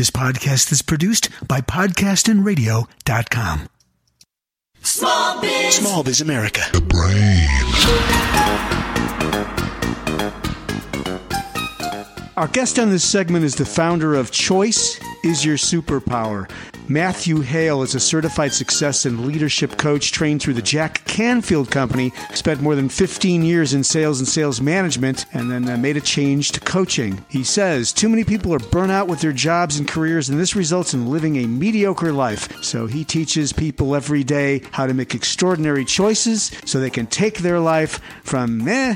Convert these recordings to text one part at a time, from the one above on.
This podcast is produced by podcastinradio.com. Small Biz America. The brain. Our guest on this segment is the founder of Choice is Your Superpower. Matthew Hale is a certified success and leadership coach trained through the Jack Canfield Company, spent more than 15 years in sales and sales management, and then made a change to coaching. He says, too many people are burnt out with their jobs and careers, and this results in living a mediocre life. So he teaches people every day how to make extraordinary choices so they can take their life from meh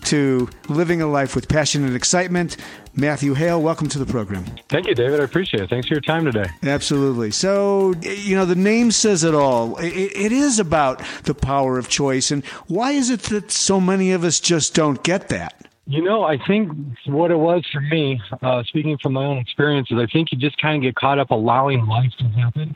to living a life with passion and excitement. Matthew Hale, welcome to the program. Thank you, David. I appreciate it. Thanks for your time today. Absolutely. So, the name says it all. It is about the power of choice. And why is it that so many of us just don't get that? I think what it was for me, speaking from my own experiences, I think you just kind of get caught up allowing life to happen.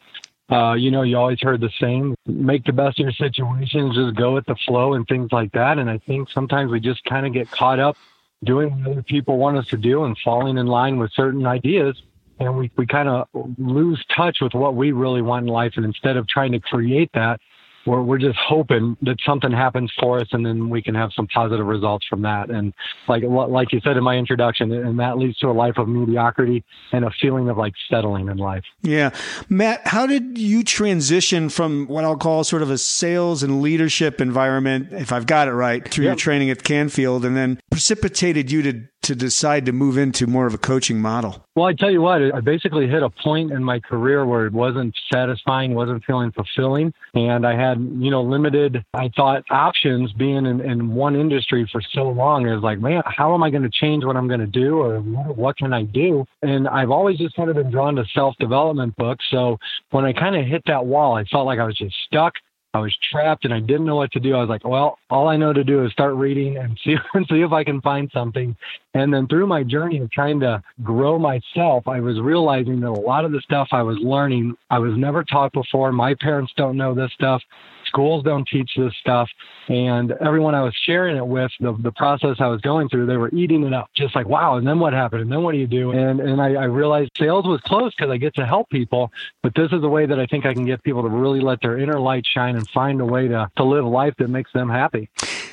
You always heard the saying, make the best of your situations, just go with the flow and things like that. And I think sometimes we just kind of get caught up doing what other people want us to do and falling in line with certain ideas. And we kind of lose touch with what we really want in life. And instead of trying to create that, we're just hoping that something happens for us and then we can have some positive results from that. And like you said in my introduction, and that leads to a life of mediocrity and a feeling of like settling in life. Yeah. Matt, how did you transition from what I'll call sort of a sales and leadership environment, if I've got it right, through your training at Canfield, and then precipitated you to decide to move into more of a coaching model? Well, I tell you what, I basically hit a point in my career where it wasn't satisfying, wasn't feeling fulfilling. And I had, limited, I thought, options being in one industry for so long. It was like, man, how am I going to change what I'm going to do, or what can I do? And I've always just kind of been drawn to self-development books. So when I kind of hit that wall, I felt like I was just stuck. I was trapped and I didn't know what to do. I was like, well, all I know to do is start reading and see if I can find something. And then through my journey of trying to grow myself, I was realizing that a lot of the stuff I was learning, I was never taught before. My parents don't know this stuff. Schools don't teach this stuff. And everyone I was sharing it with, the process I was going through, they were eating it up. Just like, wow, and then what happened? And then what do you do? And I realized sales was close because I get to help people. But this is a way that I think I can get people to really let their inner light shine and find a way to live a life that makes them happy.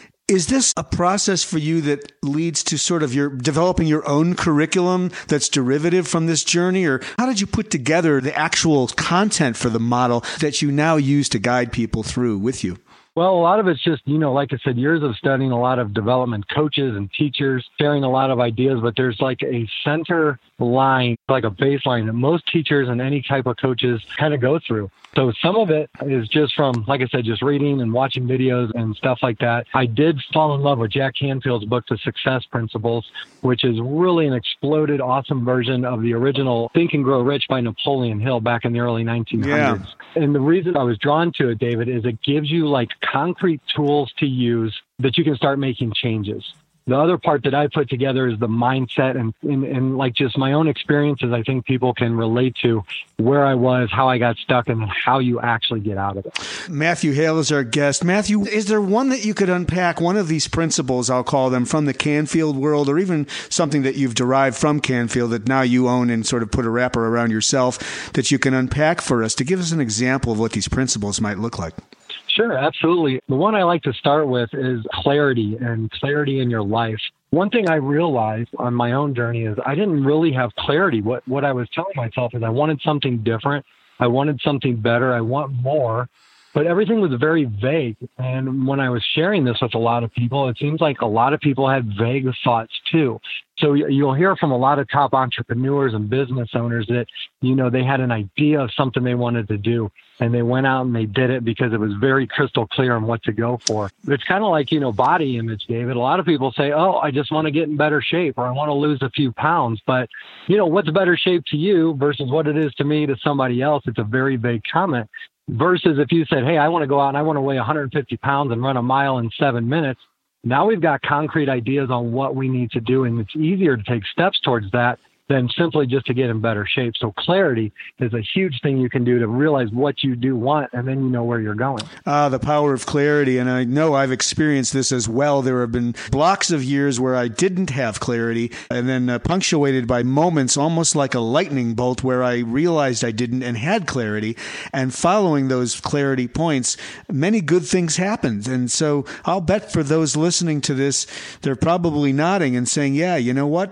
Is this a process for you that leads to sort of your developing your own curriculum that's derivative from this journey? Or how did you put together the actual content for the model that you now use to guide people through with you? Well, a lot of it's just, like I said, years of studying a lot of development coaches and teachers, sharing a lot of ideas, but there's like a center line, like a baseline that most teachers and any type of coaches kind of go through. So some of it is just from, like I said, just reading and watching videos and stuff like that. I did fall in love with Jack Canfield's book, The Success Principles, which is really an exploded, awesome version of the original Think and Grow Rich by Napoleon Hill back in the early 1900s. Yeah. And the reason I was drawn to it, David, is it gives you like concrete tools to use that you can start making changes. The other part that I put together is the mindset and like just my own experiences. I think people can relate to where I was, how I got stuck, and how you actually get out of it. Matthew Hale is our guest. Matthew, is there one that you could unpack, one of these principles, I'll call them, from the Canfield world, or even something that you've derived from Canfield that now you own and sort of put a wrapper around yourself that you can unpack for us to give us an example of what these principles might look like? Sure, absolutely. The one I like to start with is clarity and clarity in your life. One thing I realized on my own journey is I didn't really have clarity. What I was telling myself is I wanted something different. I wanted something better. I want more. But everything was very vague. And when I was sharing this with a lot of people, it seems like a lot of people had vague thoughts too. So you'll hear from a lot of top entrepreneurs and business owners that, they had an idea of something they wanted to do. And they went out and they did it because it was very crystal clear on what to go for. It's kind of like, body image, David. A lot of people say, oh, I just want to get in better shape, or I want to lose a few pounds. But, what's better shape to you versus what it is to me, to somebody else? It's a very vague comment. Versus if you said, hey, I want to go out and I want to weigh 150 pounds and run a mile in 7 minutes. Now we've got concrete ideas on what we need to do. And it's easier to take steps towards that than simply just to get in better shape. So clarity is a huge thing you can do to realize what you do want, and then you know where you're going. The power of clarity. And I know I've experienced this as well. There have been blocks of years where I didn't have clarity, and then punctuated by moments almost like a lightning bolt where I realized I didn't and had clarity. And following those clarity points, many good things happened. And so I'll bet for those listening to this, they're probably nodding and saying, yeah, you know what?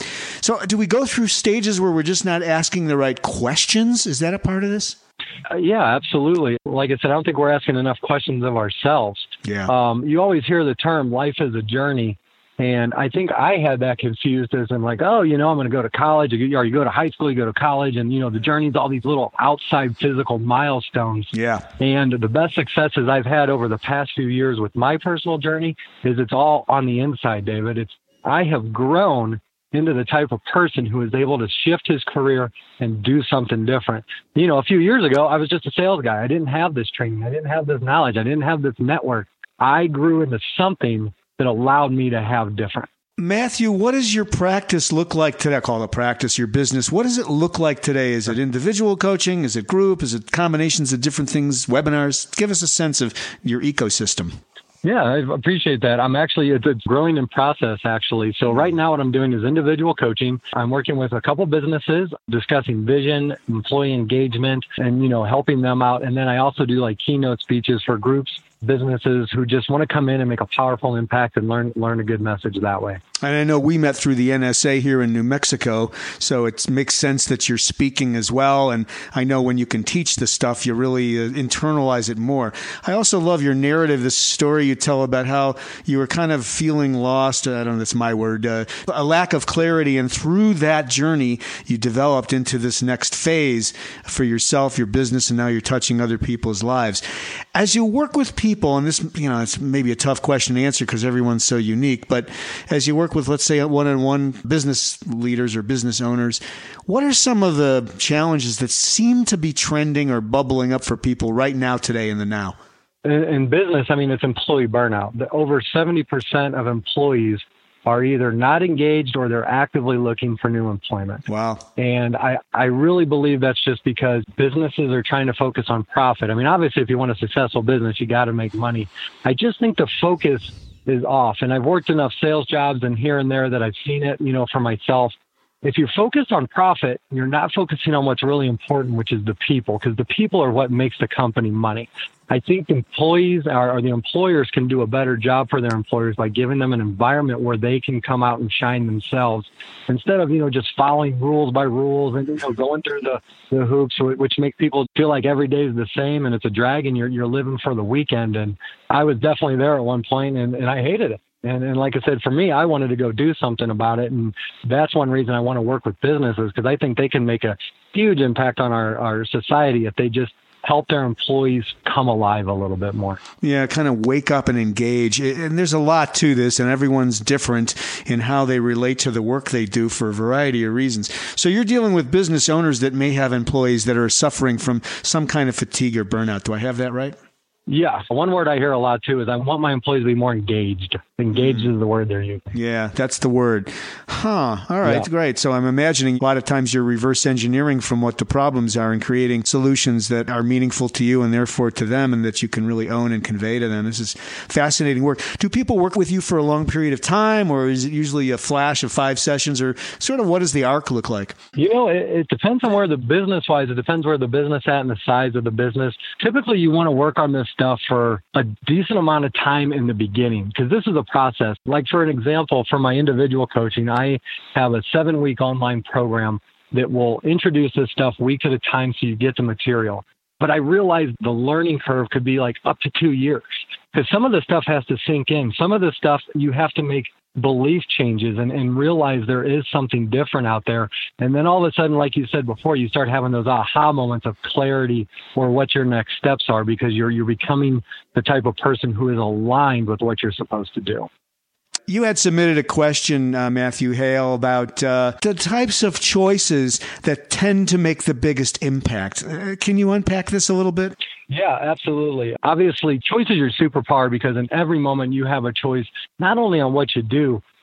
So do we go through stages where we're just not asking the right questions? Is that a part of this? Yeah, absolutely. Like I said, I don't think we're asking enough questions of ourselves. Yeah. You always hear the term life is a journey. And I think I had that confused as I'm like, oh, I'm going to go to college, or you go to high school, you go to college, and, the journey's all these little outside physical milestones. Yeah. And the best successes I've had over the past few years with my personal journey is it's all on the inside, David. I have grown into the type of person who is able to shift his career and do something different. A few years ago, I was just a sales guy. I didn't have this training. I didn't have this knowledge. I didn't have this network. I grew into something that allowed me to have different. Matthew, what does your practice look like today? I call it practice, your business. What does it look like today? Is it individual coaching? Is it group? Is it combinations of different things, webinars? Give us a sense of your ecosystem. Yeah, I appreciate that. It's growing in process, actually. So right now what I'm doing is individual coaching. I'm working with a couple businesses, discussing vision, employee engagement, and, helping them out. And then I also do like keynote speeches for groups, businesses who just want to come in and make a powerful impact and learn a good message that way. And I know we met through the NSA here in New Mexico, so it makes sense that you're speaking as well. And I know when you can teach the stuff, you really internalize it more. I also love your narrative, this story you tell about how you were kind of feeling lost. I don't know, that's my word, a lack of clarity. And through that journey, you developed into this next phase for yourself, your business, and now you're touching other people's lives. As you work with people, and this, it's maybe a tough question to answer because everyone's so unique, but as you work with, let's say, one-on-one business leaders or business owners, what are some of the challenges that seem to be trending or bubbling up for people right now, today, in the now? In business, it's employee burnout. Over 70% of employees are either not engaged or they're actively looking for new employment. Wow. And I really believe that's just because businesses are trying to focus on profit. Obviously, if you want a successful business, you got to make money. I just think the focus is off. And I've worked enough sales jobs and here and there that I've seen it, for myself. If you're focused on profit, you're not focusing on what's really important, which is the people, because the people are what makes the company money. I think employees or the employers can do a better job for their employers by giving them an environment where they can come out and shine themselves instead of, just following rules by rules and, going through the hoops, which makes people feel like every day is the same and it's a drag and you're living for the weekend. And I was definitely there at one point and I hated it. And like I said, for me, I wanted to go do something about it. And that's one reason I want to work with businesses, because I think they can make a huge impact on our society if they just help their employees come alive a little bit more. Yeah, kind of wake up and engage. And there's a lot to this, and everyone's different in how they relate to the work they do for a variety of reasons. So you're dealing with business owners that may have employees that are suffering from some kind of fatigue or burnout. Do I have that right? Yeah. One word I hear a lot, too, is I want my employees to be more engaged. Engaged is the word they're using. Yeah, that's the word. All right, yeah. Great. So I'm imagining a lot of times you're reverse engineering from what the problems are and creating solutions that are meaningful to you and therefore to them and that you can really own and convey to them. This is fascinating work. Do people work with you for a long period of time, or is it usually a flash of 5 sessions, or sort of what does the arc look like? It depends on where the business-wise, it depends where the business at and the size of the business. Typically, you want to work on this stuff for a decent amount of time in the beginning, because this is a process. Like, for an example, for my individual coaching, I have a 7-week online program that will introduce this stuff week at a time so you get the material. But I realized the learning curve could be like up to 2 years, because some of the stuff has to sink in. Some of the stuff you have to make belief changes and realize there is something different out there. And then all of a sudden, like you said before, you start having those aha moments of clarity or what your next steps are, because you're becoming the type of person who is aligned with what you're supposed to do. You had submitted a question, Matthew Hale, about the types of choices that tend to make the biggest impact. Can you unpack this a little bit? Yeah, absolutely. Obviously, choice is your superpower, because in every moment you have a choice, not only on what you do,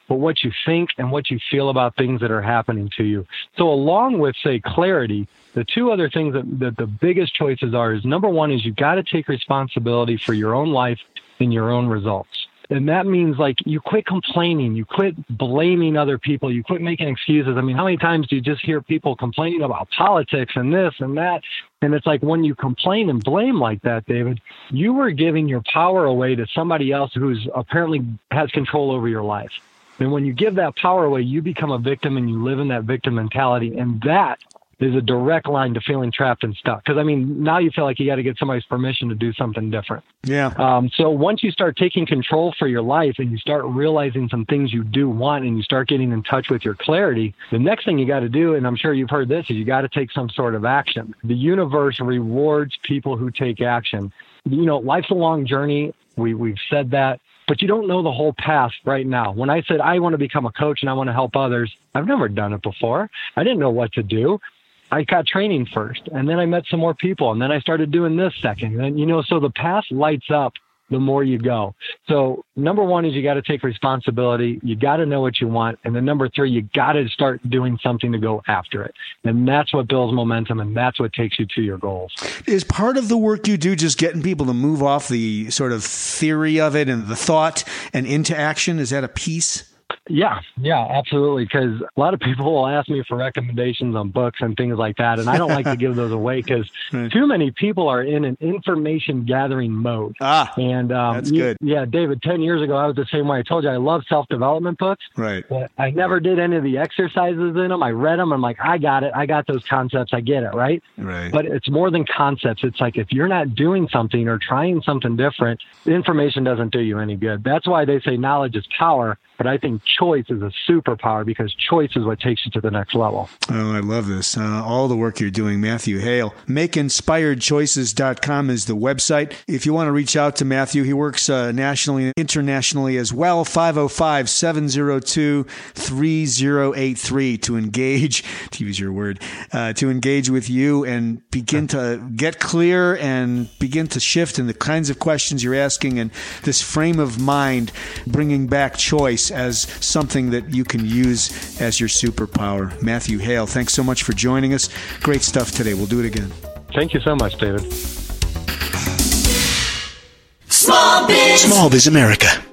but what you think and what you feel about things that are happening to you. So along with, say, clarity, the two other things that the biggest choices are is, number one is you've got to take responsibility for your own life and your own results. And that means, like, you quit complaining, you quit blaming other people, you quit making excuses. I mean, how many times do you just hear people complaining about politics and this and that? And it's like, when you complain and blame like that, David, you are giving your power away to somebody else who's apparently has control over your life. And when you give that power away, you become a victim and you live in that victim mentality. And that is a direct line to feeling trapped and stuck. Because, I mean, now you feel like you got to get somebody's permission to do something different. Yeah. So once you start taking control for your life and you start realizing some things you do want and you start getting in touch with your clarity, the next thing you got to do, and I'm sure you've heard this, is you got to take some sort of action. The universe rewards people who take action. You know, life's a long journey. We've said that. But you don't know the whole path right now. When I said I want to become a coach and I want to help others, I've never done it before. I didn't know what to do. I got training first, and then I met some more people, and then I started doing this second. And, you know, so the path lights up the more you go. So number one is you got to take responsibility. You got to know what you want. And then number three, you got to start doing something to go after it. And that's what builds momentum, and that's what takes you to your goals. Is part of the work you do just getting people to move off the sort of theory of it and the thought and into action? Is that a piece? Yeah, absolutely. Because a lot of people will ask me for recommendations on books and things like that. And I don't like to give those away because too many people are in an information gathering mode. And that's good. Yeah, David, 10 years ago, I was the same way. I told you I love self-development books. Right. But I never did any of the exercises in them. I read them. I'm like, I got it. I got those concepts. I get it. Right. But it's more than concepts. It's like, if you're not doing something or trying something different, the information doesn't do you any good. That's why they say knowledge is power. But I think choice is a superpower because choice is what takes you to the next level. Oh, I love this. All the work you're doing, Matthew Hale. MakeInspiredChoices.com is the website. If you want to reach out to Matthew, he works nationally and internationally as well. 505-702-3083 to engage, to use your word, to engage with you and begin to get clear and begin to shift in the kinds of questions you're asking and this frame of mind, bringing back choice as something that you can use as your superpower. Matthew Hale, thanks so much for joining us. Great stuff today. We'll do it again. Thank you so much, David. Small Biz America.